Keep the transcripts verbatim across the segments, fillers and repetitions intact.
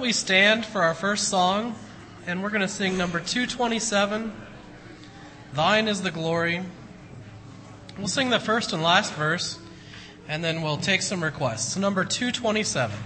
we stand for our first song, and we're going to sing number two twenty-seven, Thine is the Glory. We'll sing the first and last verse, and then we'll take some requests. Number two twenty-seven.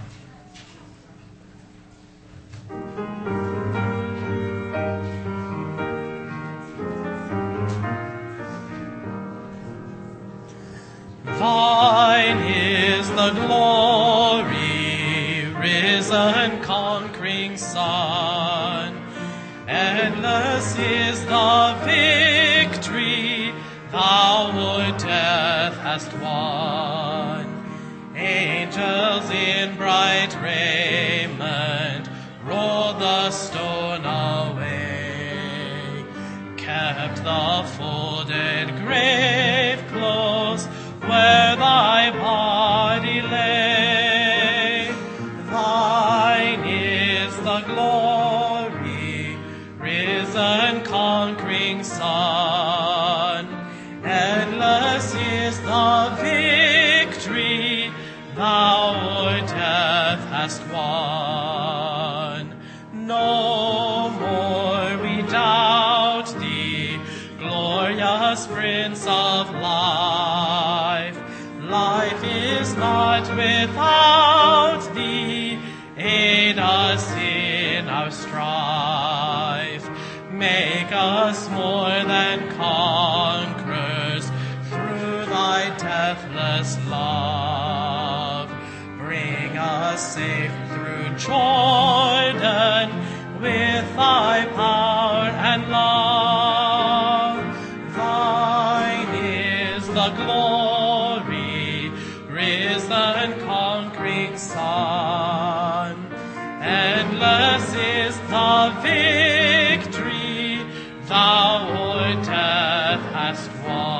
Thine is the glory, risen, conquering Son. Endless is the victory thou, O death, hast won. Angels in bright raiment rolled the stone away, kept the folded grave close where thy body lay. Thine is the glory, risen, conquering Son. Endless is the victory thou, O death, hast won. No more we doubt thee, glorious Prince of life. Life is not without thee, aid us in our strife. Make us more than conquerors through thy deathless love. Bring us safe through Jordan with thy power and love. Thine is the glory, risen, conquering Son. Endless is the victory thou, O death, hast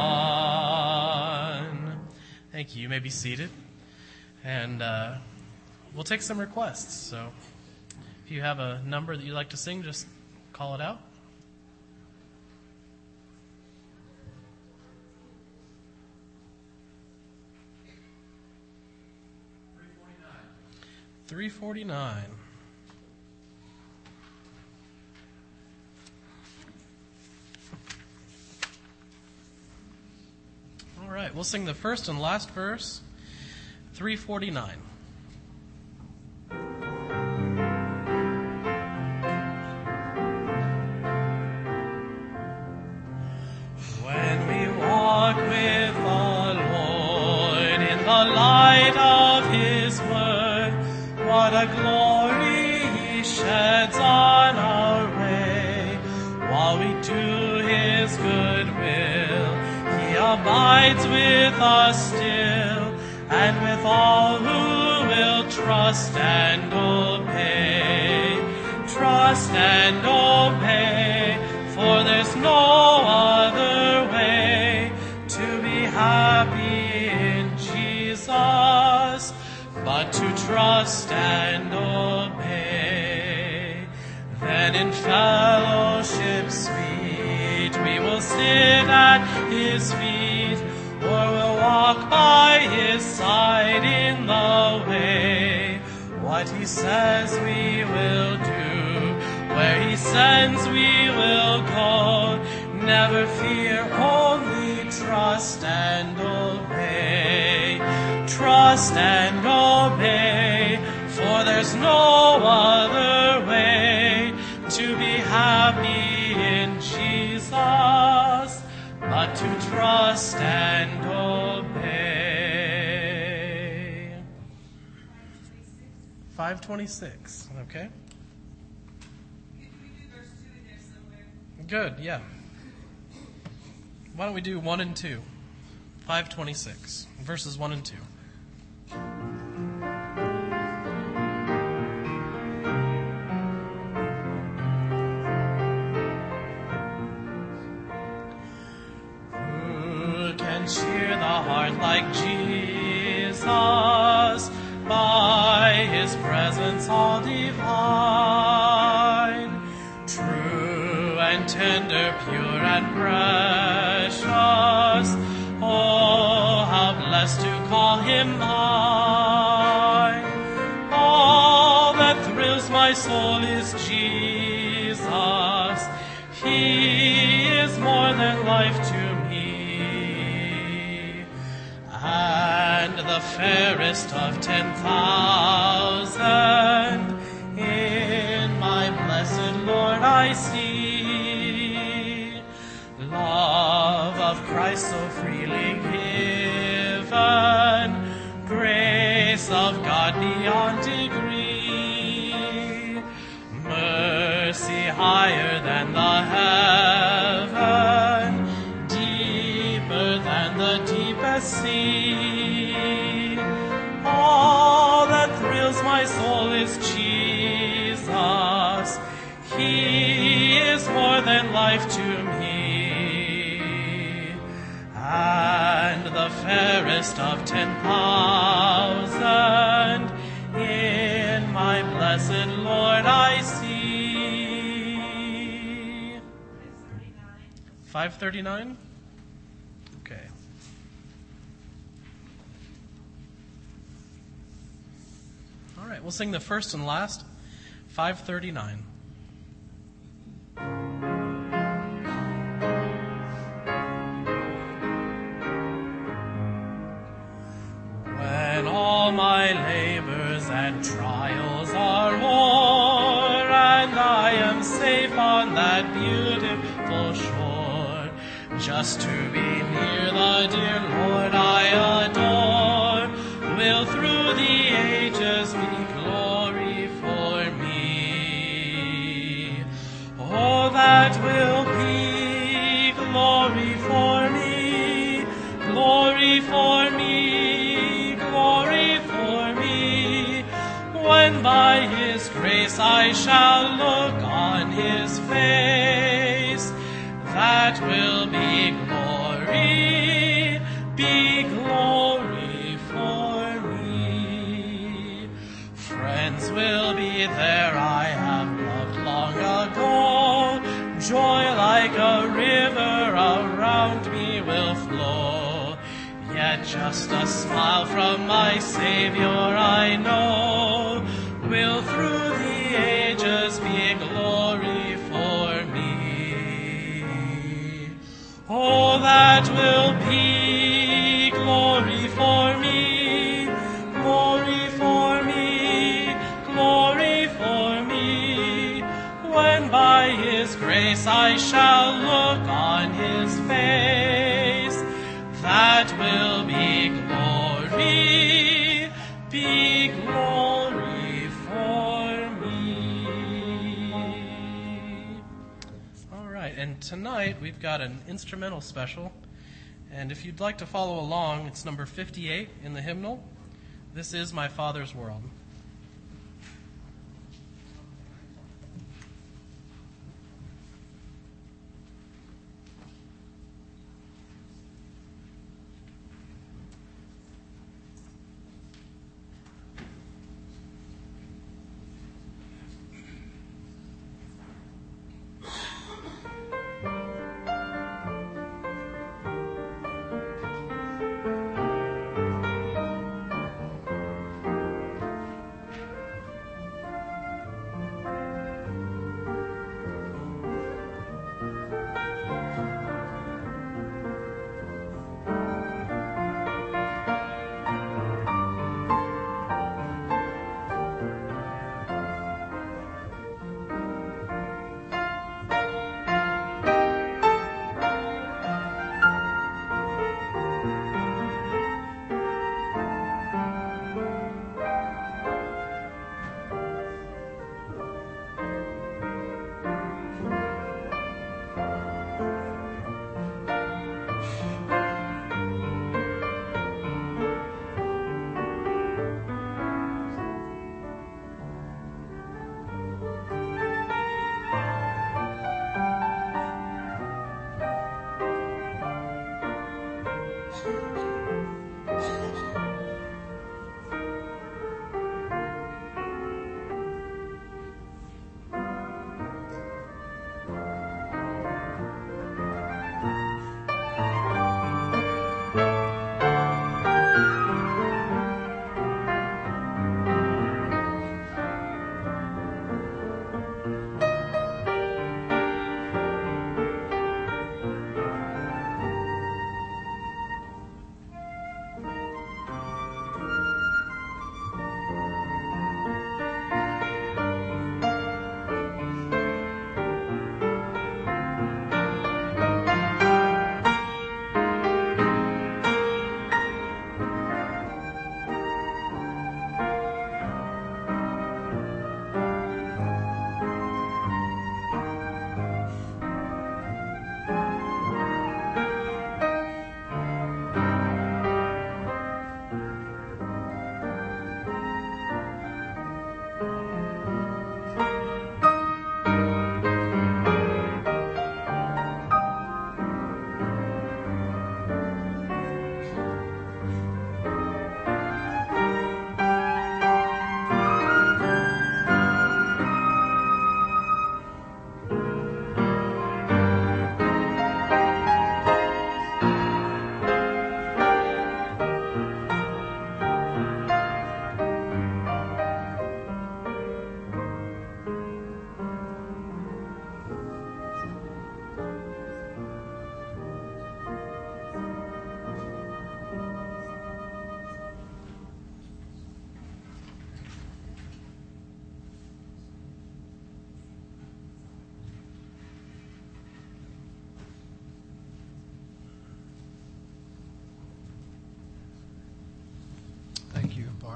won. Thank you. You may be seated. And uh, we'll take some requests. So if you have a number that you'd like to sing, just call it out. three forty-nine. All right, we'll sing the first and last verse, three forty-nine. When we walk with the Lord in the light of His word, what a glory He sheds on our way. While we do His good will, He abides with us still, and with all who will trust and obey. Trust and obey, for there's no other way to be happy in Jesus but to trust and obey. Then in fellowship sweet we will sit at His feet, or we'll walk by His side in the way. What He says we will do, where He sends we will go. Never fear, only trust and obey. Trust and obey, for there's no other way to be happy in Jesus but to trust and obey. five twenty-six, okay? Good, yeah. Why don't we do one and two? five twenty-six, verses one and two. Who can cheer the heart like Jesus, by His presence all divine? True and tender, pure and precious, oh, how blessed to call Him mine. All that thrills thrills my soul is Jesus. He is more than life to me. And the fairest of ten thousand in my blessed Lord I see. Love of Christ so freely given, grace of God beyond degree, mercy higher than the heaven, deeper than the deepest sea. All that thrills my soul is Jesus. He is more than life to me. And the fairest of ten thousand in my blessed Lord I see. five thirty-nine? Okay. All right, we'll sing the first and last, five thirty-nine. When all my labors and trials are o'er, and I am safe on that beautiful shore, just to be near the dear Lord I adore, will through the ages be glory for me. Oh, that will be glory for me, glory for me, glory for me, when by His grace I shall look on His face. That will be glory, be glory for me. Friends will be there I have loved long ago. Joy like a river around me will flow. Yet just a smile from my Savior I know will through the ages be glory for me. Oh, that will be glory for me, glory for me, glory for me, when by His grace I shall look on His face. That will be glory, be glory for me. All right, and tonight we've got an instrumental special. And if you'd like to follow along, it's number fifty-eight in the hymnal. This is My Father's World.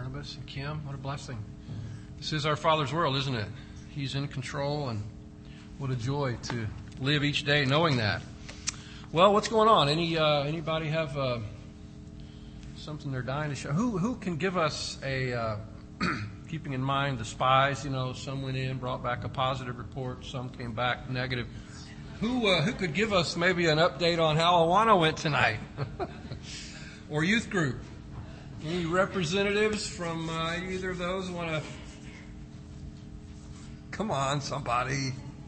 Barnabas and Kim. What a blessing. This is our Father's world, isn't it? He's in control, and what a joy to live each day knowing that. Well, what's going on? Any uh, anybody have uh, something they're dying to share? Who who can give us a uh, keeping in mind the spies? You know, some went in, brought back a positive report. Some came back negative. Who uh, who could give us maybe an update on how Awana went tonight, or youth group? Any representatives from uh, either of those want to? Come on, somebody.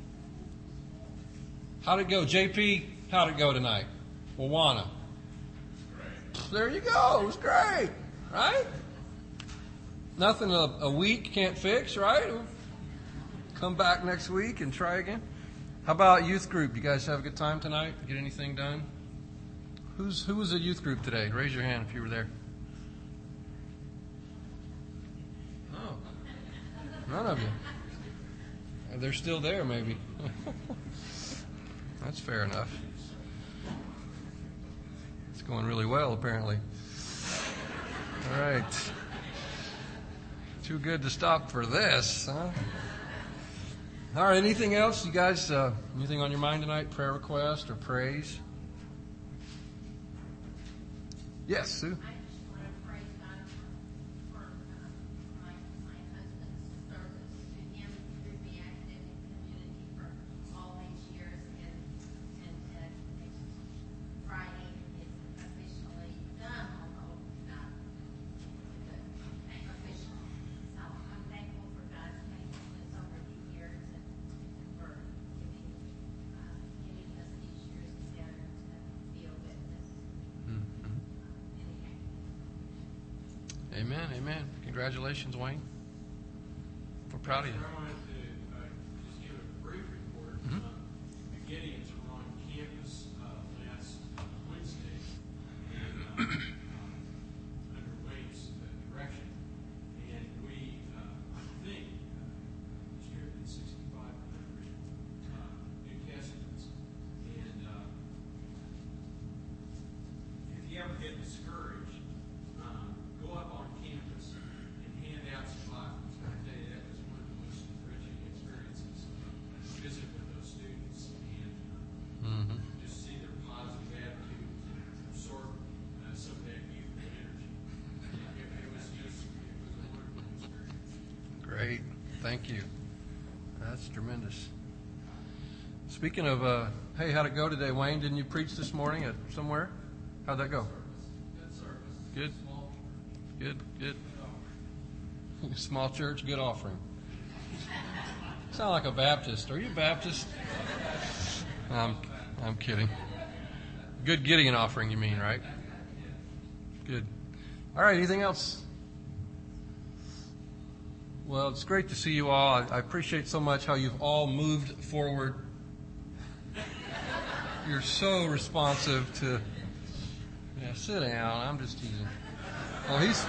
How'd it go, J P? How'd it go tonight? Awana. There you go. It was great, right? Nothing a, a week can't fix, right? Come back next week and try again. How about youth group? You guys have a good time tonight? Get anything done? Who's who was a youth group today? Raise your hand if you were there. Oh, none of you. They're still there, maybe. That's fair enough. It's going really well, apparently. All right. Too good to stop for this, huh? All right, anything else? You guys, uh, anything on your mind tonight? Prayer request or praise? Yes, Sue? Amen, amen. Congratulations, Wayne. We're proud of you. I wanted to uh, just give a brief report. Mm-hmm. Uh, the Gideons were on campus uh, last uh, Wednesday and uh, uh, under Wayne's uh, direction. And we, uh, I think, uh, distributed sixty-five hundred uh, New Testaments. And uh, if you ever get discouraged, um, go up on campus and hand out some Bibles. I tell you, that was one of the most enriching experiences. Visit with those students and uh, Mm-hmm. just see their positive attitudes and absorb uh, some of that youthful energy. It, it was just, it was a wonderful experience. Great. Thank you. That's tremendous. Speaking of, uh, hey, how'd it go today, Wayne? Didn't you preach this morning at somewhere? How'd that go? Good service. Good. Small, Good, good. Small church, good offering. Sound like a Baptist. Are you a Baptist? I'm, I'm kidding. Good Gideon offering, you mean, right? Good. All right, anything else? Well, it's great to see you all. I, I appreciate so much how you've all moved forward. You're so responsive to... Yeah, sit down. I'm just teasing. Oh, he's...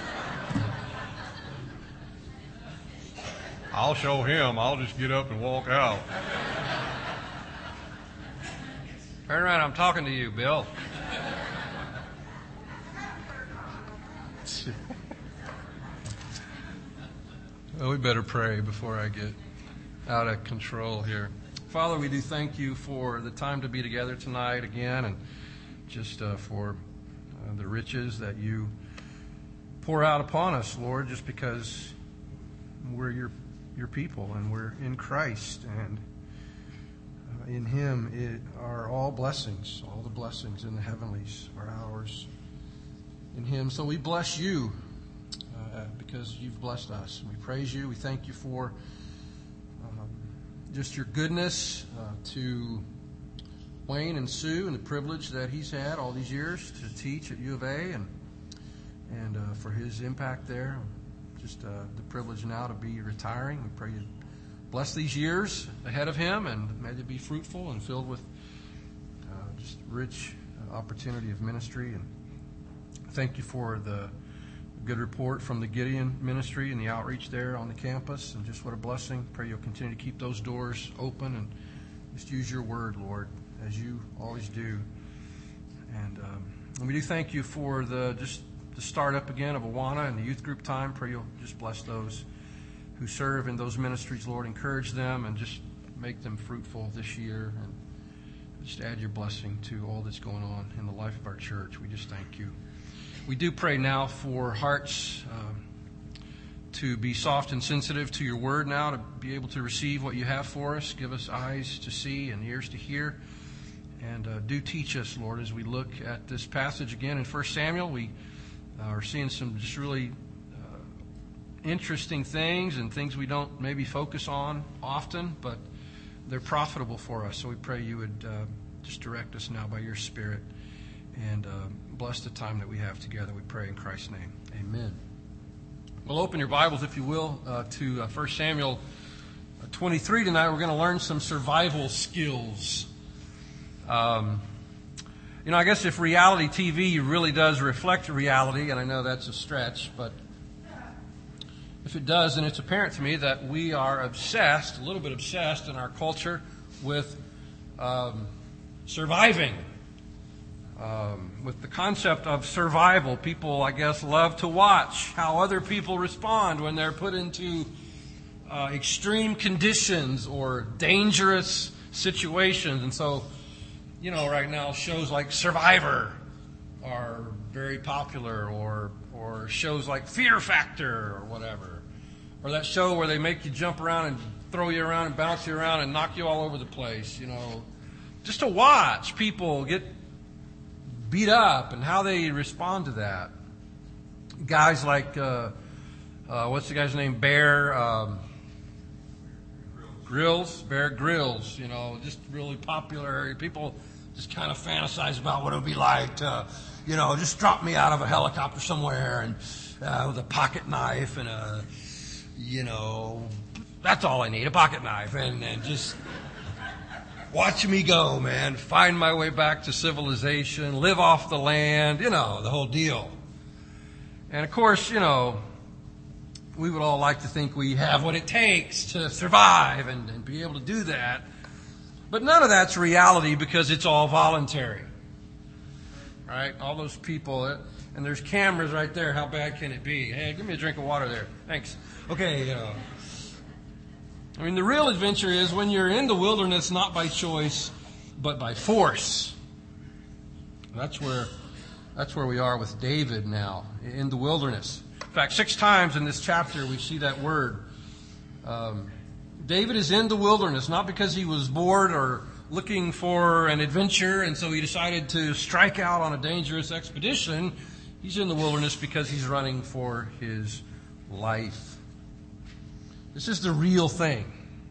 I'll show him. I'll just get up and walk out. Turn around. I'm talking to you, Bill. Well, we better pray before I get out of control here. Father, we do thank you for the time to be together tonight again, and just uh, for uh, the riches that you pour out upon us, Lord, just because we're your your people and we're in Christ, and uh, in Him it are all blessings. All the blessings in the heavenlies are ours in Him. So we bless you uh, because you've blessed us. We praise you. We thank you for um, just your goodness uh, to Wayne and Sue and the privilege that he's had all these years to teach at U of A, and and uh, for his impact there. Just uh, the privilege now to be retiring. We pray you bless these years ahead of him, and may they be fruitful and filled with uh, just rich uh, opportunity of ministry. And thank you for the good report from the Gideon ministry and the outreach there on the campus, and just what a blessing. Pray you'll continue to keep those doors open and just use your word, Lord, as you always do. And, um, and we do thank you for the just the startup again of Awana and the youth group time. Pray you'll just bless those who serve in those ministries, Lord. Encourage them and just make them fruitful this year. And just add your blessing to all that's going on in the life of our church. We just thank you. We do pray now for hearts um, to be soft and sensitive to your word now, to be able to receive what you have for us. Give us eyes to see and ears to hear. And uh, do teach us, Lord, as we look at this passage again in First Samuel. We uh, are seeing some just really uh, interesting things and things we don't maybe focus on often, but they're profitable for us. So we pray you would uh, just direct us now by your Spirit and uh, bless the time that we have together. We pray in Christ's name. Amen. Well, open your Bibles, if you will, uh, to uh, First Samuel twenty-three tonight. We're going to learn some survival skills. Um, you know, I guess if reality T V really does reflect reality, and I know that's a stretch, but if it does, then it's apparent to me that we are obsessed, a little bit obsessed in our culture with um, surviving. Um, with the concept of survival. People, I guess, love to watch how other people respond when they're put into uh, extreme conditions or dangerous situations. And so, you know, right now shows like Survivor are very popular, or or shows like Fear Factor or whatever. Or that show where they make you jump around and throw you around and bounce you around and knock you all over the place, you know. Just to watch people get beat up and how they respond to that. Guys like, uh, uh, what's the guy's name? Bear um, Grylls. Bear Grylls, you know, just really popular. People just kind of fantasize about what it would be like to, you know, just drop me out of a helicopter somewhere and uh, with a pocket knife and a, you know, that's all I need, a pocket knife, and, and just watch me go, man. Find my way back to civilization, live off the land, you know, the whole deal. And of course, you know, we would all like to think we have what it takes to survive and, and be able to do that. But none of that's reality because it's all voluntary. Right? All those people, and there's cameras right there. How bad can it be? Hey, give me a drink of water there. Thanks. Okay, you know. I mean, the real adventure is when you're in the wilderness, not by choice, but by force. That's where, that's where we are with David now, in the wilderness. In fact, six times in this chapter we see that word. Um, David is in the wilderness, not because he was bored or looking for an adventure, and so he decided to strike out on a dangerous expedition. He's in the wilderness because he's running for his life. This is the real thing.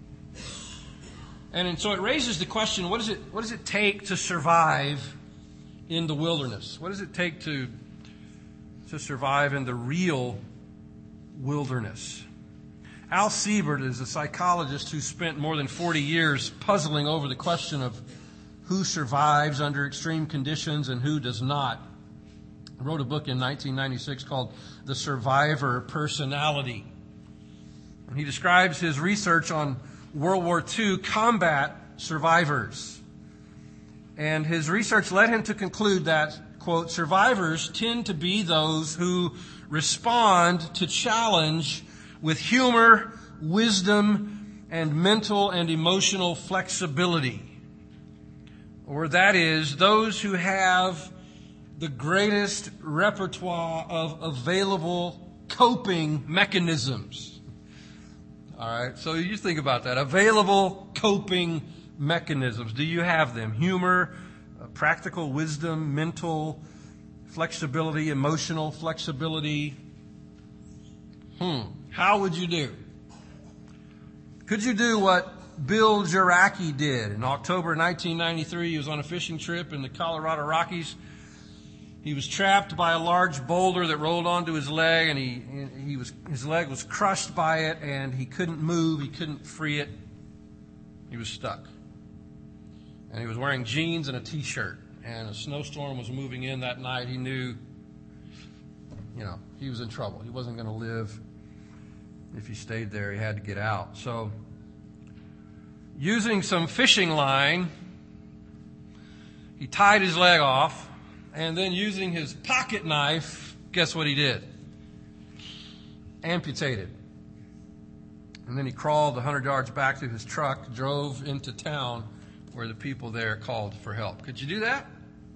And, and so it raises the question, what, is it, what does it take to survive in the wilderness? What does it take to, to survive in the real wilderness? Al Siebert is a psychologist who spent more than forty years puzzling over the question of who survives under extreme conditions and who does not. He wrote a book in nineteen ninety-six called The Survivor Personality. And he describes his research on World War Two combat survivors. And his research led him to conclude that, quote, survivors tend to be those who respond to challenge with humor, wisdom, and mental and emotional flexibility. Or that is, those who have the greatest repertoire of available coping mechanisms. All right, so you think about that. Available coping mechanisms. Do you have them? Humor, uh, practical wisdom, mental flexibility, emotional flexibility. Hmm. How would you do? Could you do what Bill Jaracki did in October nineteen ninety-three? He was on a fishing trip in the Colorado Rockies. He was trapped by a large boulder that rolled onto his leg, and he he was his leg was crushed by it, and he couldn't move. He couldn't free it. He was stuck. And he was wearing jeans and a T-shirt. And a snowstorm was moving in that night. He knew, you know, he was in trouble. He wasn't going to live if he stayed there. He had to get out. So, using some fishing line, he tied his leg off, and then using his pocket knife, guess what he did? Amputated. And then he crawled one hundred yards back to his truck, drove into town where the people there called for help. Could you do that?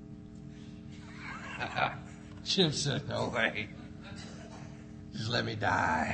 Jim said, no way. Just let me die.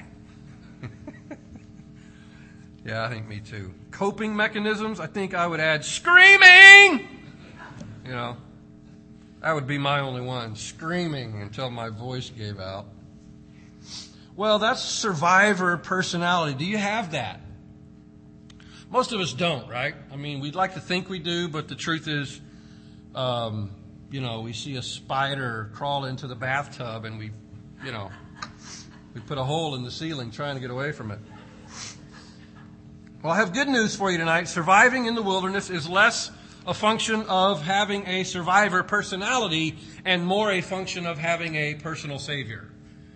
Yeah, I think me too. Coping mechanisms, I think I would add screaming. You know, that would be my only one, screaming until my voice gave out. Well, that's survivor personality. Do you have that? Most of us don't, right? I mean, we'd like to think we do, but the truth is, um, you know, we see a spider crawl into the bathtub and we, you know, we put a hole in the ceiling trying to get away from it. Well, I have good news for you tonight. Surviving in the wilderness is less a function of having a survivor personality and more a function of having a personal Savior.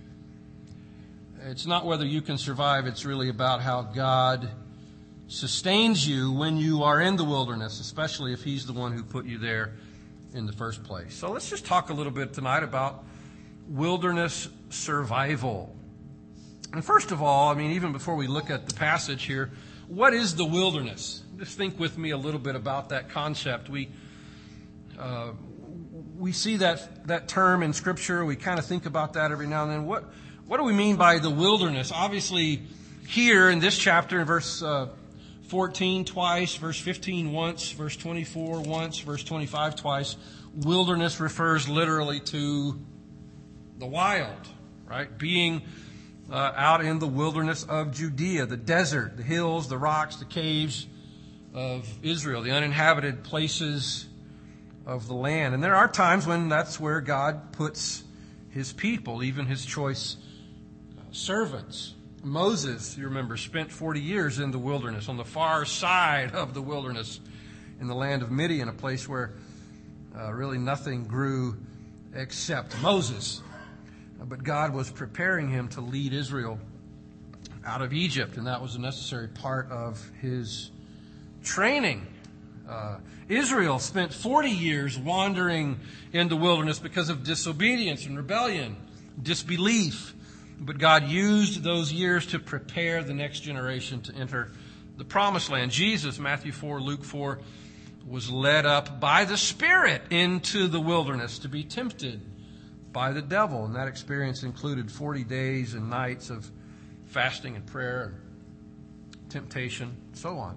It's not whether you can survive, it's really about how God sustains you when you are in the wilderness, especially if He's the one who put you there in the first place. So let's just talk a little bit tonight about wilderness survival. And first of all, I mean, even before we look at the passage here, what is the wilderness? Just think with me a little bit about that concept. We uh, we see that that term in Scripture. We kind of think about that every now and then. What what do we mean by the wilderness? Obviously, here in this chapter, in verse uh, fourteen twice, verse fifteen once, verse twenty-four once, verse twenty-five twice, wilderness refers literally to the wild, right? Being Uh, out in the wilderness of Judea, the desert, the hills, the rocks, the caves of Israel, the uninhabited places of the land. And there are times when that's where God puts His people, even His choice servants. Moses, you remember, spent forty years in the wilderness, on the far side of the wilderness, in the land of Midian, a place where uh, really nothing grew except Moses. But God was preparing him to lead Israel out of Egypt, and that was a necessary part of his training. Uh, Israel spent forty years wandering in the wilderness because of disobedience and rebellion, disbelief. But God used those years to prepare the next generation to enter the promised land. Jesus, Matthew four, Luke four, was led up by the Spirit into the wilderness to be tempted by the devil. And that experience included forty days and nights of fasting and prayer and temptation, so on.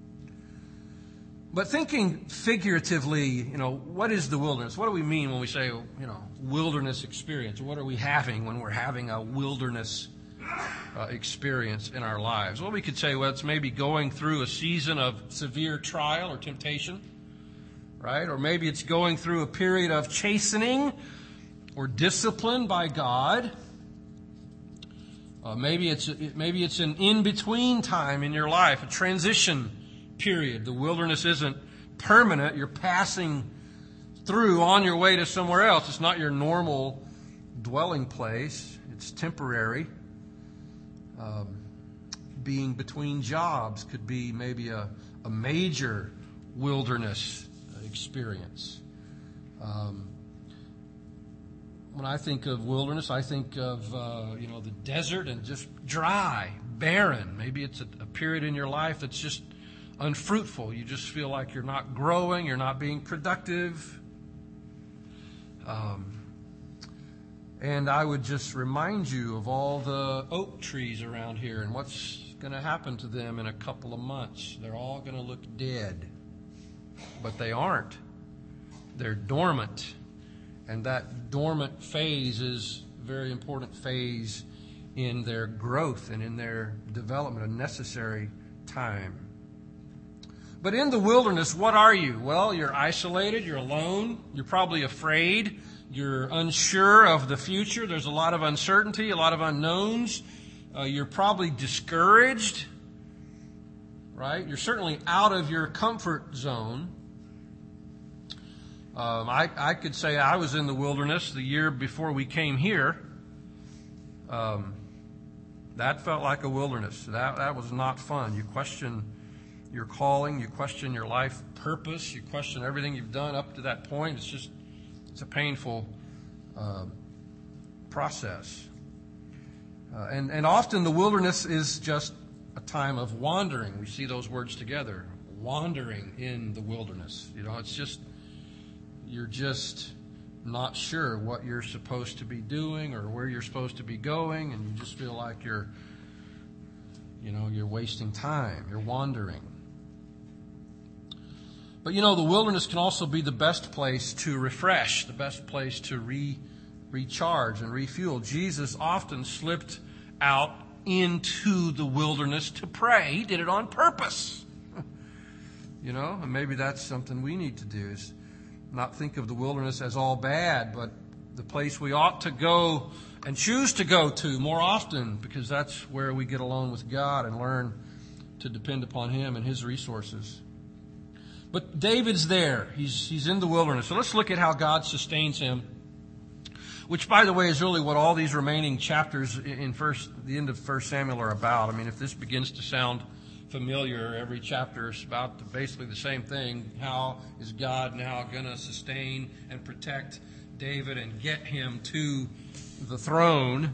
But thinking figuratively, you know, what is the wilderness? What do we mean when we say, you know, wilderness experience? What are we having when we're having a wilderness uh, experience in our lives? Well, we could say, well, it's maybe going through a season of severe trial or temptation, right? Or maybe it's going through a period of chastening or discipline by God. Uh, maybe it's maybe it's an in-between time in your life, a transition period. The wilderness isn't permanent. You're passing through on your way to somewhere else. It's not your normal dwelling place. It's temporary. Um, being between jobs could be maybe a, a major wilderness experience. Um, When I think of wilderness, I think of, uh, you know, the desert and just dry, barren. Maybe it's a, a period in your life that's just unfruitful. You just feel like you're not growing, you're not being productive. Um, and I would just remind you of all the oak trees around here and what's going to happen to them in a couple of months. They're all going to look dead. But they aren't. They're dormant. And that dormant phase is a very important phase in their growth and in their development, a necessary time. But in the wilderness, what are you? Well, you're isolated, you're alone, you're probably afraid, you're unsure of the future. There's a lot of uncertainty, a lot of unknowns. Uh, you're probably discouraged, right? You're certainly out of your comfort zone. Um, I, I could say I was in the wilderness the year before we came here. Um, that felt like a wilderness. That, that was not fun. You question your calling. You question your life purpose. You question everything you've done up to that point. It's just, it's a painful uh, process. Uh, and, and often the wilderness is just a time of wandering. We see those words together, wandering in the wilderness. You know, it's just, you're just not sure what you're supposed to be doing or where you're supposed to be going, and you just feel like you're, you know, you're wasting time. You're wandering. But, you know, the wilderness can also be the best place to refresh, the best place to re, recharge and refuel. Jesus often slipped out into the wilderness to pray. He did it on purpose. You know, and maybe that's something we need to do, is not think of the wilderness as all bad, but the place we ought to go and choose to go to more often, because that's where we get alone with God and learn to depend upon Him and His resources. But David's there. He's, he's in the wilderness. So let's look at how God sustains him, which, by the way, is really what all these remaining chapters in first, the end of First Samuel are about. I mean, if this begins to sound familiar, every chapter is about basically the same thing. How is God now going to sustain and protect David and get him to the throne?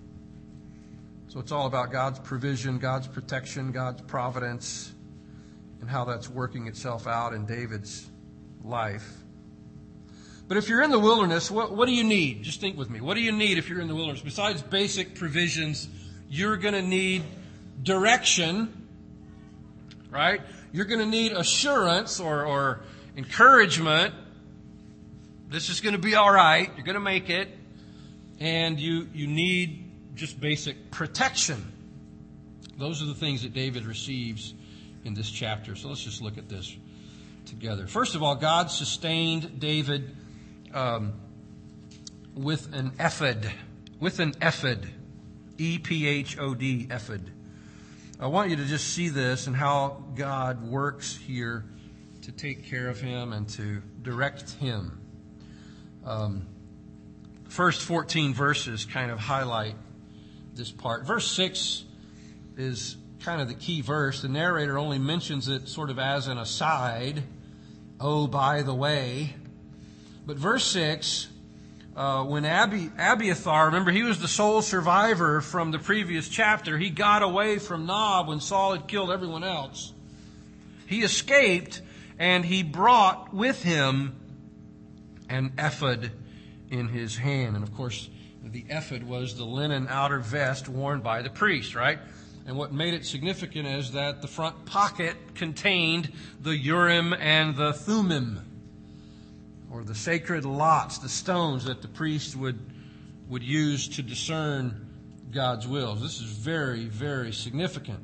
So it's all about God's provision, God's protection, God's providence, and how that's working itself out in David's life. But if you're in the wilderness, what, what do you need? Just think with me. What do you need if you're in the wilderness? Besides basic provisions, you're going to need direction, right? You're going to need assurance or, or encouragement. This is going to be all right. You're going to make it. And you, you need just basic protection. Those are the things that David receives in this chapter. So let's just look at this together. First of all, God sustained David um, with an ephod. With an ephod. E P H O D, ephod. I want you to just see this and how God works here to take care of him and to direct him. Um, first fourteen verses kind of highlight this part. Verse six is kind of the key verse. The narrator only mentions it sort of as an aside. Oh, by the way. But verse six, uh, when Abi, Abiathar, remember he was the sole survivor from the previous chapter. He got away from Nob when Saul had killed everyone else. He escaped, and he brought with him an ephod in his hand. And of course, the ephod was the linen outer vest worn by the priest, right? And what made it significant is that the front pocket contained the Urim and the Thummim, or the sacred lots, the stones that the priest would, would use to discern God's will. This is very, very significant.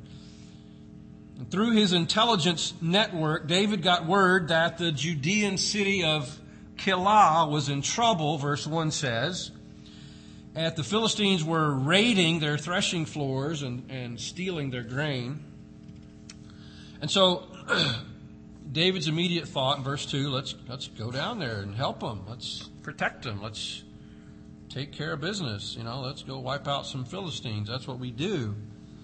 And through his intelligence network, David got word that the Judean city of Keilah was in trouble, verse one says. And the Philistines were raiding their threshing floors and, and stealing their grain. And so David's immediate thought in verse two, let's, let's go down there and help them. Let's protect them. Let's take care of business. You know, let's go wipe out some Philistines. That's what we do.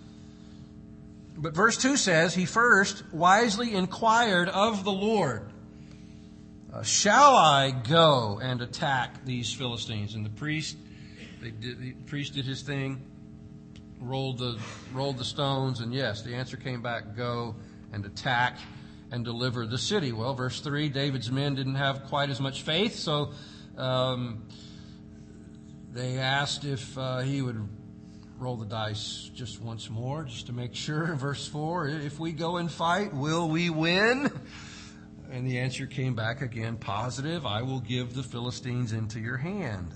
But verse two says, he first wisely inquired of the Lord, uh, shall I go and attack these Philistines? And the priest They did, the priest did his thing, rolled the rolled the stones, and yes, the answer came back, go and attack and deliver the city. Well, verse three, David's men didn't have quite as much faith, so um, they asked if uh, he would roll the dice just once more, just to make sure. Verse four, if we go and fight, will we win? And the answer came back again, positive, I will give the Philistines into your hand.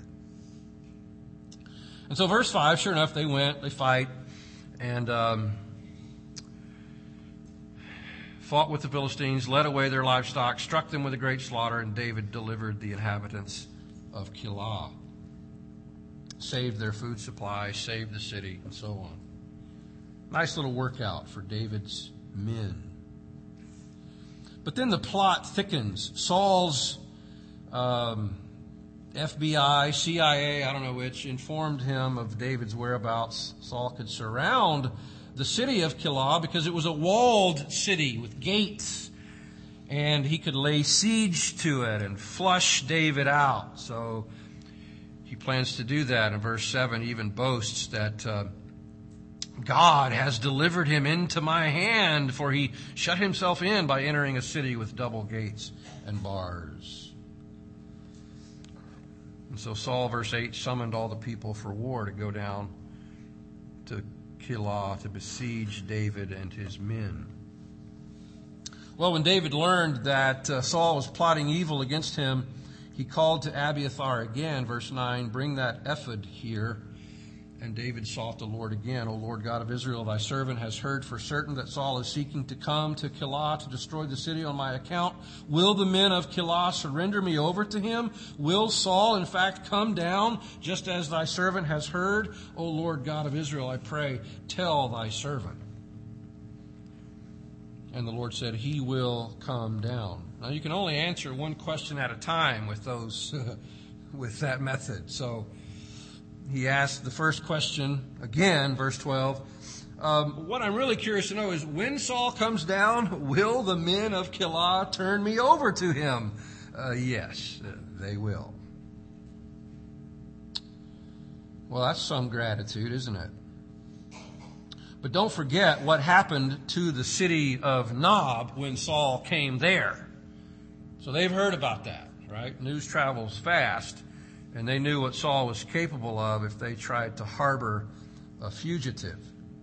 And so verse five, sure enough, they went, they fight, and um, fought with the Philistines, led away their livestock, struck them with a great slaughter, and David delivered the inhabitants of Keilah. Saved their food supply, saved the city, and so on. Nice little workout for David's men. But then the plot thickens. Saul's um, F B I, C I A, I don't know which, informed him of David's whereabouts. Saul could surround the city of Keilah because it was a walled city with gates, and he could lay siege to it and flush David out. So he plans to do that. In verse seven, even boasts that uh, God has delivered him into my hand, for he shut himself in by entering a city with double gates and bars. And so Saul, verse eight, summoned all the people for war to go down to Keilah to besiege David and his men. Well, when David learned that uh, Saul was plotting evil against him, he called to Abiathar again, verse nine, bring that ephod here. And David sought the Lord again. O Lord God of Israel, thy servant has heard for certain that Saul is seeking to come to Keilah to destroy the city on my account. Will the men of Keilah surrender me over to him? Will Saul, in fact, come down just as thy servant has heard? O Lord God of Israel, I pray, tell thy servant. And the Lord said, he will come down. Now, you can only answer one question at a time with those, with that method. So he asked the first question again, verse twelve. Um, what I'm really curious to know is, when Saul comes down, will the men of Keilah turn me over to him? Uh, yes, uh, they will. Well, that's some gratitude, isn't it? But don't forget what happened to the city of Nob when Saul came there. So they've heard about that, right? News travels fast, and they knew what Saul was capable of if they tried to harbor a fugitive.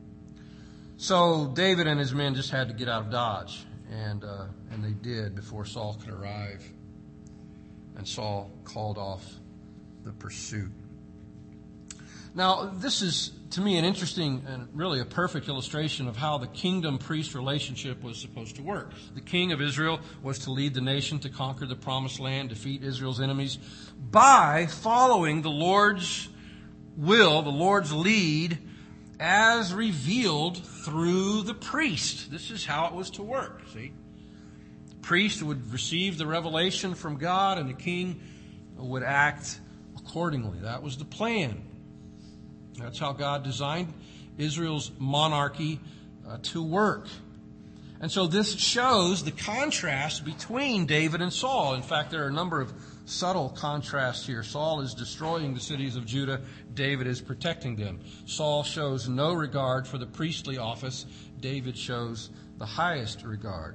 So David and his men just had to get out of Dodge, and uh, and they did before Saul could arrive. And Saul called off the pursuit. Now, this is, to me, an interesting and really a perfect illustration of how the kingdom-priest relationship was supposed to work. The king of Israel was to lead the nation to conquer the promised land, defeat Israel's enemies, by following the Lord's will, the Lord's lead, as revealed through the priest. This is how it was to work, see? The priest would receive the revelation from God, and the king would act accordingly. That was the plan. That's how God designed Israel's monarchy uh, to work. And so this shows the contrast between David and Saul. In fact, there are a number of subtle contrasts here. Saul is destroying the cities of Judah. David is protecting them. Saul shows no regard for the priestly office. David shows the highest regard.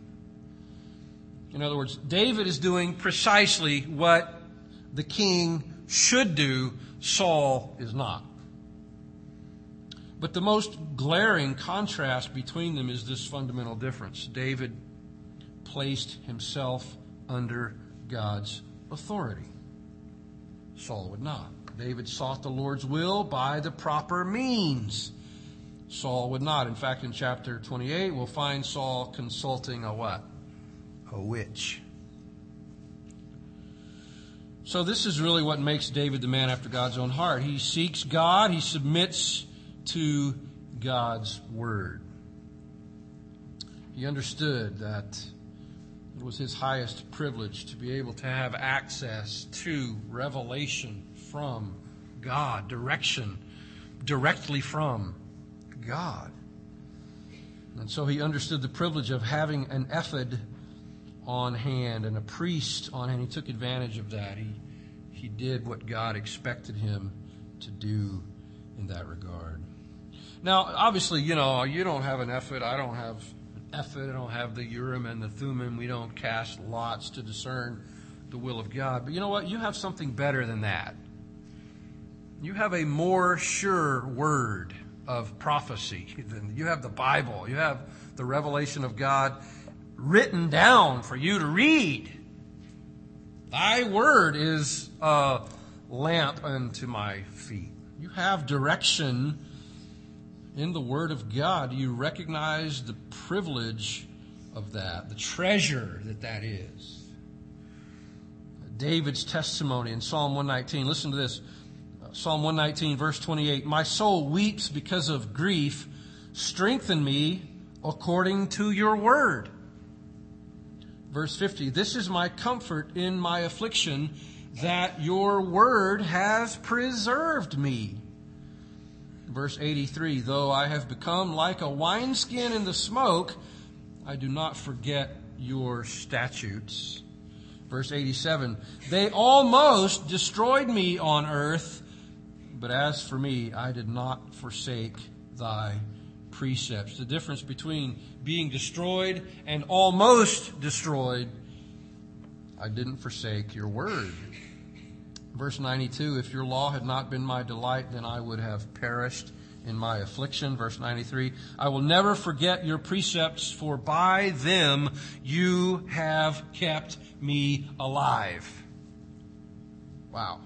In other words, David is doing precisely what the king should do. Saul is not. But the most glaring contrast between them is this fundamental difference. David placed himself under God's authority. Saul would not. David sought the Lord's will by the proper means. Saul would not. In fact, in chapter twenty-eight, we'll find Saul consulting a what? A witch. So this is really what makes David the man after God's own heart. He seeks God. He submits to God's word. He understood that it was his highest privilege to be able to have access to revelation from God, direction directly from God. And so he understood the privilege of having an ephod on hand and a priest on hand. He took advantage of that. He, he did what God expected him to do in that regard. Now, obviously, you know, you don't have an ephod. I don't have an ephod. I don't have the Urim and the Thummim. We don't cast lots to discern the will of God. But you know what? You have something better than that. You have a more sure word of prophecy than you have the Bible. You have the revelation of God written down for you to read. Thy word is a lamp unto my feet. You have direction in the Word of God. You recognize the privilege of that, the treasure that that is. David's testimony in Psalm one nineteen. Listen to this. Psalm one nineteen, verse twenty-eight. My soul weeps because of grief. Strengthen me according to your word. Verse fifty. This is my comfort in my affliction, that your word has preserved me. Verse eighty-three, though I have become like a wineskin in the smoke, I do not forget your statutes. Verse eighty-seven, they almost destroyed me on earth, but as for me, I did not forsake thy precepts. The difference between being destroyed and almost destroyed, I didn't forsake your word. Verse ninety-two, if your law had not been my delight, then I would have perished in my affliction. Verse ninety-three, I will never forget your precepts, for by them you have kept me alive. Wow.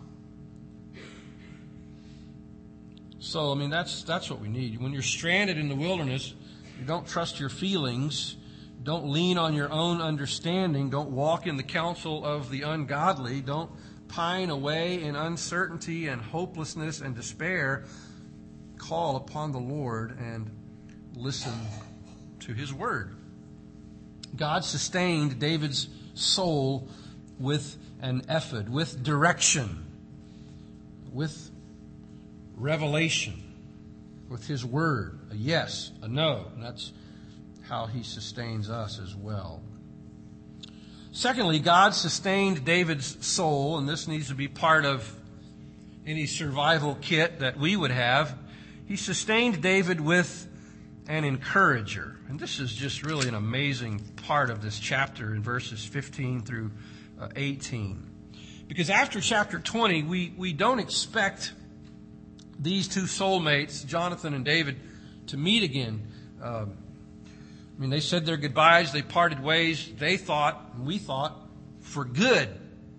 So, I mean, that's that's what we need. When you're stranded in the wilderness, you don't trust your feelings. Don't lean on your own understanding. Don't walk in the counsel of the ungodly. Don't pine away in uncertainty and hopelessness and despair. Call upon the Lord and listen to His word. God sustained David's soul with an ephod, with direction, with revelation, with His word. A yes, a no. And that's how He sustains us as well. Secondly, God sustained David's soul, and this needs to be part of any survival kit that we would have. He sustained David with an encourager. And this is just really an amazing part of this chapter in verses fifteen through eighteen. Because after chapter twenty, we, we don't expect these two soulmates, Jonathan and David, to meet again. Um, I mean, they said their goodbyes, they parted ways, they thought, and we thought, for good.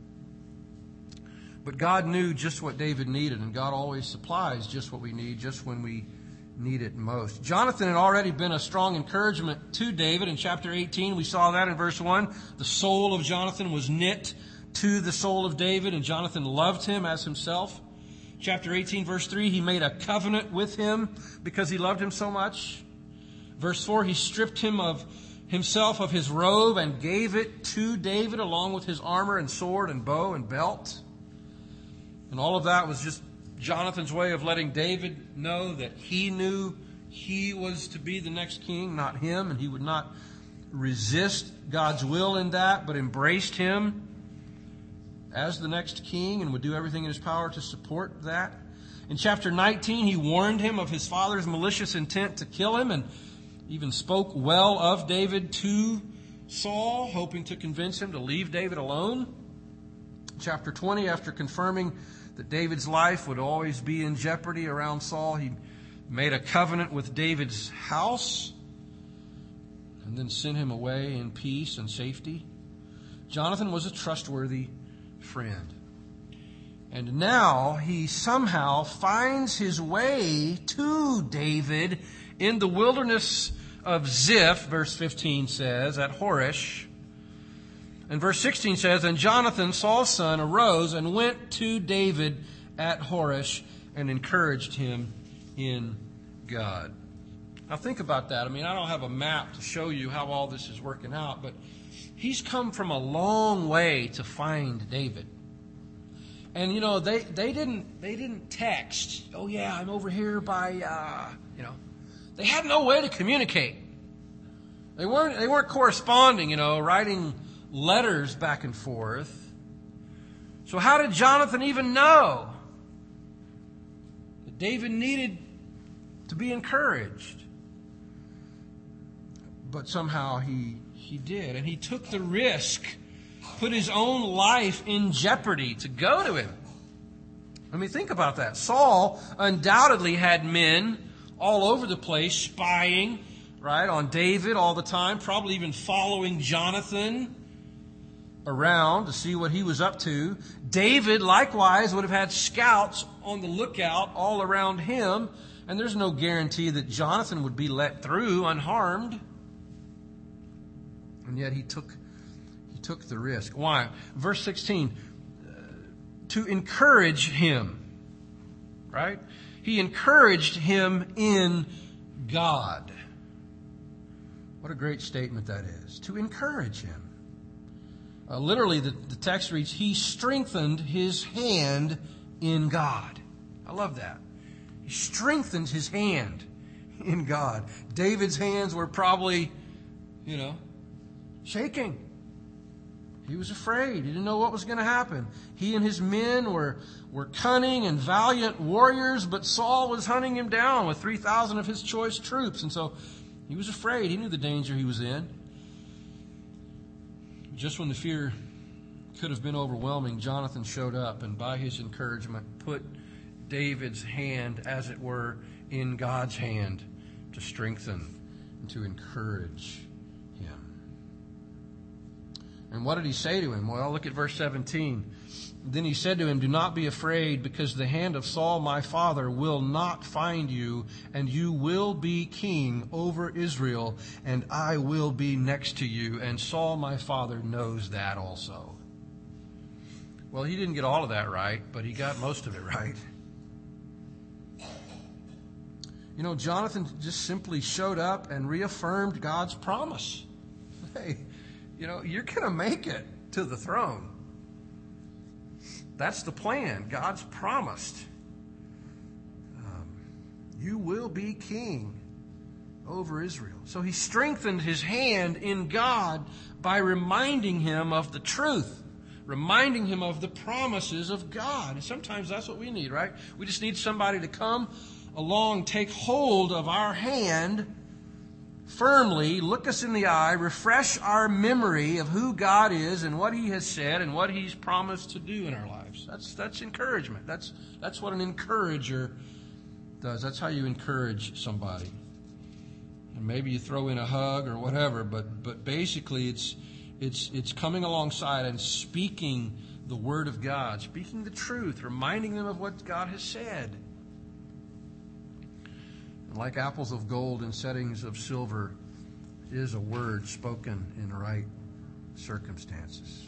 But God knew just what David needed, and God always supplies just what we need, just when we need it most. Jonathan had already been a strong encouragement to David. In chapter eighteen, we saw that in verse one. The soul of Jonathan was knit to the soul of David, and Jonathan loved him as himself. Chapter eighteen, verse three, he made a covenant with him because he loved him so much. Verse four, he stripped him of himself of his robe and gave it to David along with his armor and sword and bow and belt. And all of that was just Jonathan's way of letting David know that he knew he was to be the next king, not him, and he would not resist God's will in that, but embraced him as the next king and would do everything in his power to support that. In chapter nineteen, he warned him of his father's malicious intent to kill him and even spoke well of David to Saul, hoping to convince him to leave David alone. Chapter twenty, after confirming that David's life would always be in jeopardy around Saul, he made a covenant with David's house and then sent him away in peace and safety. Jonathan was a trustworthy friend. And now he somehow finds his way to David in the wilderness of Ziph, verse fifteen says, at Horesh. And verse sixteen says, and Jonathan, Saul's son, arose and went to David at Horesh and encouraged him in God. Now think about that. I mean, I don't have a map to show you how all this is working out, but he's come from a long way to find David. And, you know, they, they didn't they didn't text, oh, yeah, I'm over here by, uh, you know. They had no way to communicate. They weren't they weren't corresponding, you know, writing letters back and forth. So how did Jonathan even know that David needed to be encouraged? But somehow he he did, and he took the risk, put his own life in jeopardy to go to him. I mean, think about that. Saul undoubtedly had men all over the place spying, right, on David all the time, probably even following Jonathan around to see what he was up to. David, likewise, would have had scouts on the lookout all around him, and there's no guarantee that Jonathan would be let through unharmed. And yet he took he took the risk. Why? Verse sixteen, uh, to encourage him, right? He encouraged him in God. What a great statement that is. To encourage him. Uh, literally, the, the text reads, he strengthened his hand in God. I love that. He strengthened his hand in God. David's hands were probably, you know, shaking. He was afraid. He didn't know what was going to happen. He and his men were, were cunning and valiant warriors, but Saul was hunting him down with three thousand of his choice troops. And so he was afraid. He knew the danger he was in. Just when the fear could have been overwhelming, Jonathan showed up and by his encouragement put David's hand, as it were, in God's hand to strengthen and to encourage him. And what did he say to him? Well, look at verse seventeen. Then he said to him, "Do not be afraid, because the hand of Saul my father will not find you, and you will be king over Israel, and I will be next to you, and Saul my father knows that also." Well, he didn't get all of that right, but he got most of it right. You know, Jonathan just simply showed up and reaffirmed God's promise. Hey, you know, you're going to make it to the throne. That's the plan. God's promised. Um, you will be king over Israel. So he strengthened his hand in God by reminding him of the truth, reminding him of the promises of God. And sometimes that's what we need, right? We just need somebody to come along, take hold of our hand firmly, look us in the eye, refresh our memory of who God is and what He has said and what He's promised to do in our lives. That's that's encouragement. That's that's what an encourager does. That's how you encourage somebody. And maybe you throw in a hug or whatever, but but basically it's it's it's coming alongside and speaking the Word of God, speaking the truth, reminding them of what God has said. Like apples of gold in settings of silver is a word spoken in the right circumstances.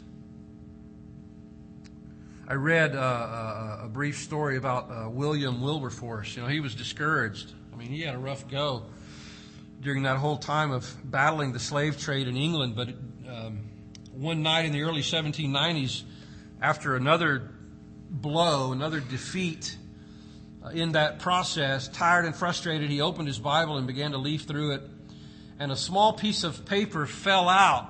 I read uh, a, a brief story about uh, William Wilberforce. You know, he was discouraged. I mean, he had a rough go during that whole time of battling the slave trade in England. But um, one night in the early seventeen nineties, after another blow, another defeat, in that process, tired and frustrated, he opened his Bible and began to leaf through it. And a small piece of paper fell out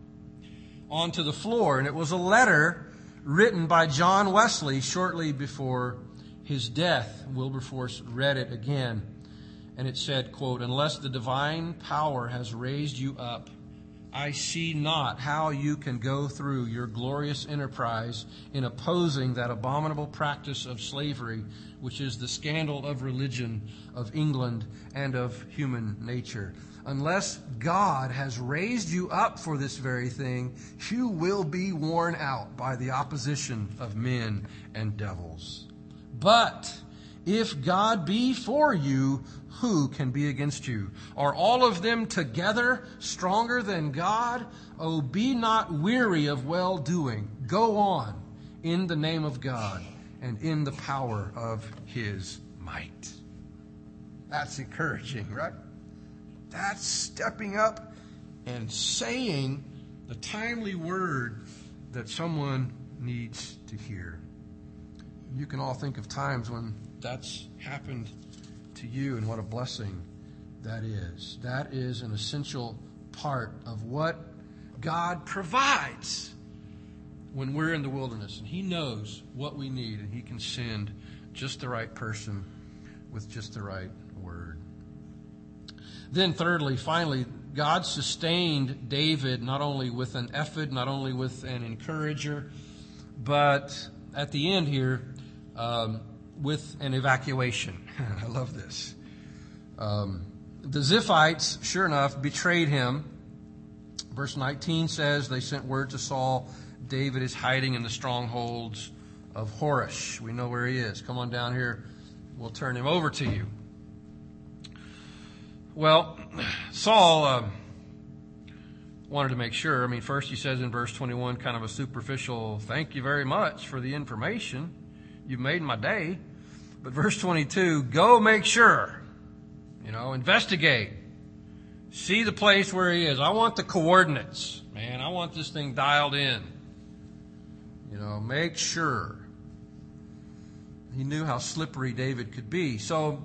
onto the floor. And it was a letter written by John Wesley shortly before his death. Wilberforce read it again. And it said, quote, "Unless the divine power has raised you up, I see not how you can go through your glorious enterprise in opposing that abominable practice of slavery, which is the scandal of religion, of England, and of human nature. Unless God has raised you up for this very thing, you will be worn out by the opposition of men and devils. But if God be for you, who can be against you? Are all of them together stronger than God? Oh, be not weary of well-doing. Go on in the name of God and in the power of His might." That's encouraging, right? That's stepping up and saying the timely word that someone needs to hear. You can all think of times when that's happened to you, and what a blessing that is. That is an essential part of what God provides when we're in the wilderness. And He knows what we need, and He can send just the right person with just the right word. Then thirdly, finally, God sustained David not only with an ephod, not only with an encourager, but at the end here, um, with an evacuation. I love this. Um, the Ziphites, sure enough, betrayed him. Verse nineteen says they sent word to Saul, "David is hiding in the strongholds of Horish." We know where he is. Come on down here. We'll turn him over to you. Well, Saul uh, wanted to make sure. I mean, first he says in verse twenty-one, kind of a superficial, "Thank you very much for the information. You've made my day." But verse twenty-two, "Go make sure. You know, investigate. See the place where he is. I want the coordinates. Man, I want this thing dialed in. You know, make sure." He knew how slippery David could be. So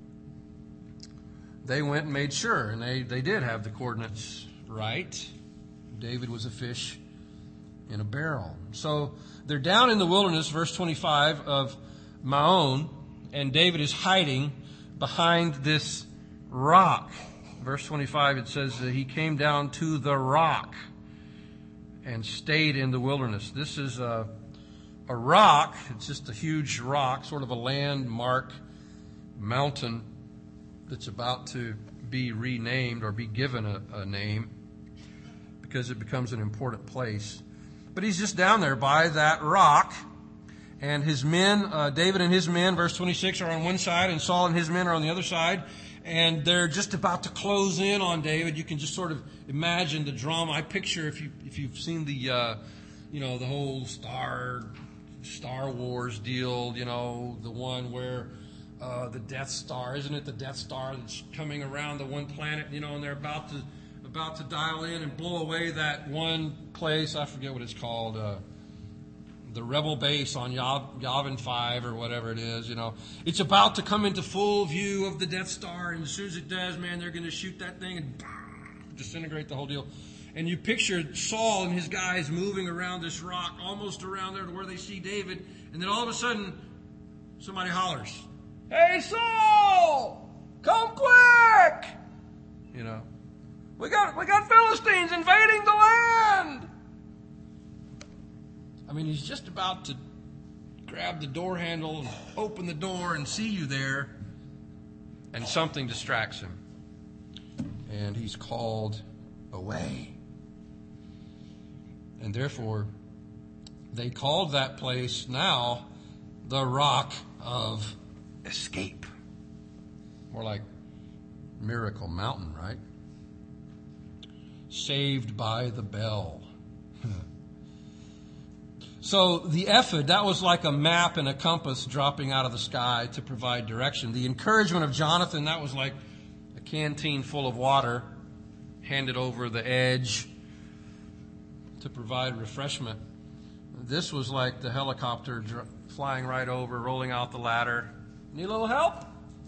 they went and made sure, and they, they did have the coordinates right. David was a fish in a barrel. So they're down in the wilderness, verse twenty-five, of Maon, and David is hiding behind this rock. Verse twenty-five, it says that he came down to the rock and stayed in the wilderness. This is a, a rock. It's just a huge rock, sort of a landmark mountain that's about to be renamed or be given a, a name because it becomes an important place. But he's just down there by that rock, and his men, uh, David and his men, verse twenty-six, are on one side, and Saul and his men are on the other side, and they're just about to close in on David. You can just sort of imagine the drama. I picture, if you if you've seen the, uh, you know, the whole Star Star Wars deal, you know, the one where uh, the Death Star, isn't it the Death Star that's coming around the one planet, you know, and they're about to about to dial in and blow away that one place. I forget what it's called. Uh, the rebel base on Yav- Yavin five or whatever it is, you know. It's about to come into full view of the Death Star, and as soon as it does, man, they're going to shoot that thing and disintegrate the whole deal. And you picture Saul and his guys moving around this rock, almost around there to where they see David, and then all of a sudden, somebody hollers, "Hey, Saul! Come quick!" You know. We got we got Philistines invading the land. I mean, he's just about to grab the door handle and open the door and see you there, and something distracts him, and he's called away. And therefore, they called that place now the Rock of Escape. More like Miracle Mountain, right? Saved by the bell. So the ephod, that was like a map and a compass dropping out of the sky to provide direction. The encouragement of Jonathan, that was like a canteen full of water handed over the edge to provide refreshment. This was like the helicopter dr- flying right over, rolling out the ladder. Need a little help?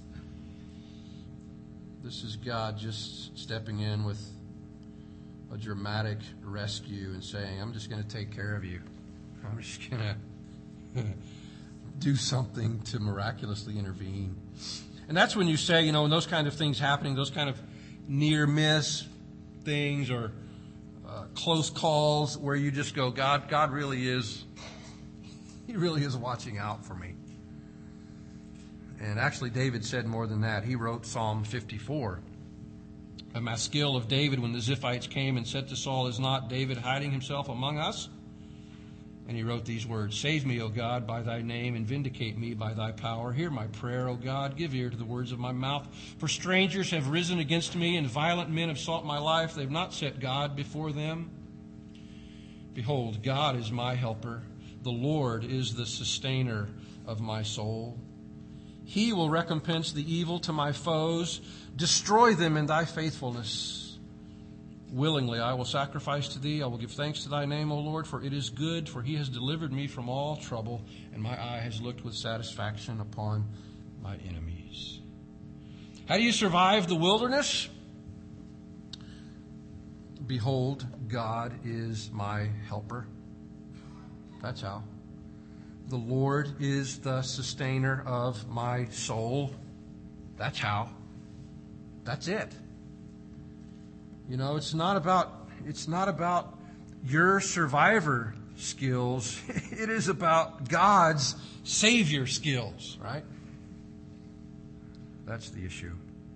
This is God just stepping in with a dramatic rescue and saying, I'm just going to take care of you. I'm just going to do something to miraculously intervene. And that's when you say, you know, when those kind of things happening, those kind of near miss things or uh, close calls where you just go, God, God really is, He really is watching out for me. And actually, David said more than that. He wrote Psalm fifty-four. A maskil of David when the Ziphites came and said to Saul, is not David hiding himself among us? And he wrote these words, Save me, O God, by thy name, and vindicate me by thy power. Hear my prayer, O God. Give ear to the words of my mouth. For strangers have risen against me, and violent men have sought my life. They have not set God before them. Behold, God is my helper. The Lord is the sustainer of my soul. He will recompense the evil to my foes. Destroy them in thy faithfulness. Willingly I will sacrifice to thee. I will give thanks to thy name, O Lord, for it is good, for he has delivered me from all trouble, and my eye has looked with satisfaction upon my enemies. How do you survive the wilderness? Behold, God is my helper. That's how. The Lord is the sustainer of my soul. That's how. That's it. You know, it's not about it's not about your survivor skills. It is about God's savior skills, right? That's the issue.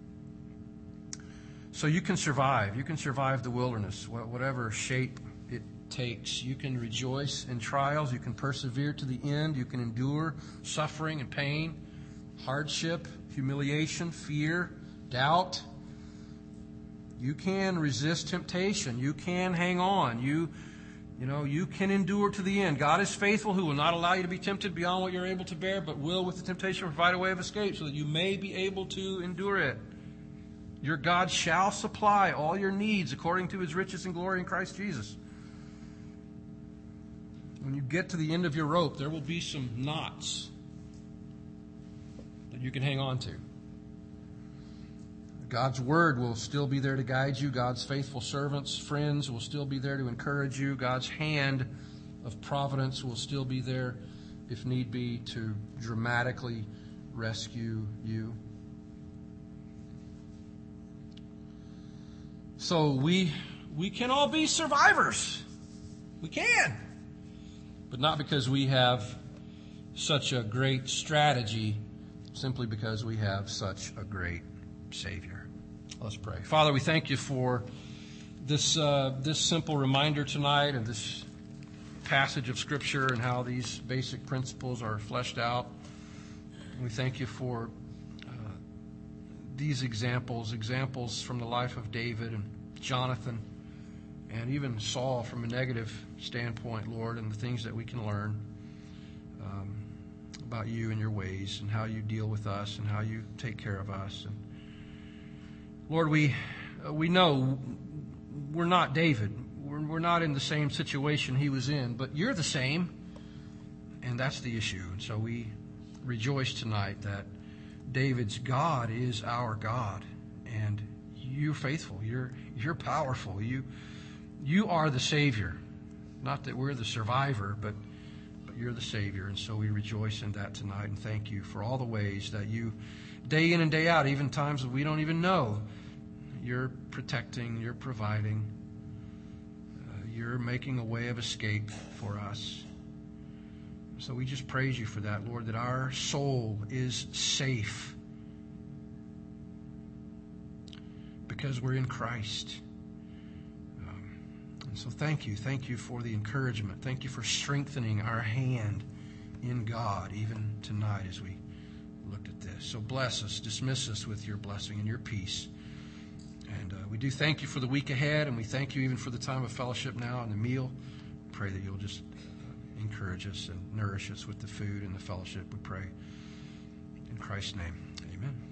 So you can survive. You can survive the wilderness, whatever shape it takes. You can rejoice in trials. You can persevere to the end. You can endure suffering and pain, hardship, humiliation, fear, doubt. You can resist temptation. You can hang on. You, you know, you can endure to the end. God is faithful, who will not allow you to be tempted beyond what you're able to bear, but will with the temptation provide a way of escape so that you may be able to endure it. Your God shall supply all your needs according to his riches and glory in Christ Jesus. When you get to the end of your rope, there will be some knots that you can hang on to. God's word will still be there to guide you. God's faithful servants, friends will still be there to encourage you. God's hand of providence will still be there, if need be, to dramatically rescue you. So we we can all be survivors. We can. But not because we have such a great strategy, simply because we have such a great Savior. Let's pray. Father, we thank you for this uh, this simple reminder tonight and this passage of Scripture and how these basic principles are fleshed out. We thank you for uh, these examples, examples from the life of David and Jonathan and even Saul from a negative standpoint, Lord, and the things that we can learn um, about you and your ways and how you deal with us and how you take care of us. And Lord, we uh, we know we're not David. We're, we're not in the same situation he was in, but you're the same, and that's the issue. And so we rejoice tonight that David's God is our God, and you're faithful. You're you're powerful. You you are the Savior. Not that we're the survivor, but but you're the Savior, and so we rejoice in that tonight. And thank you for all the ways that you, day in and day out, even times that we don't even know, you're protecting, you're providing, uh, you're making a way of escape for us. So we just praise you for that, Lord, that our soul is safe because we're in Christ. Um, and so thank you. Thank you for the encouragement. Thank you for strengthening our hand in God even tonight as we looked at this. So bless us, dismiss us with your blessing and your peace. And uh, we do thank you for the week ahead, and we thank you even for the time of fellowship now and the meal. Pray that you'll just encourage us and nourish us with the food and the fellowship, we pray. In Christ's name, amen.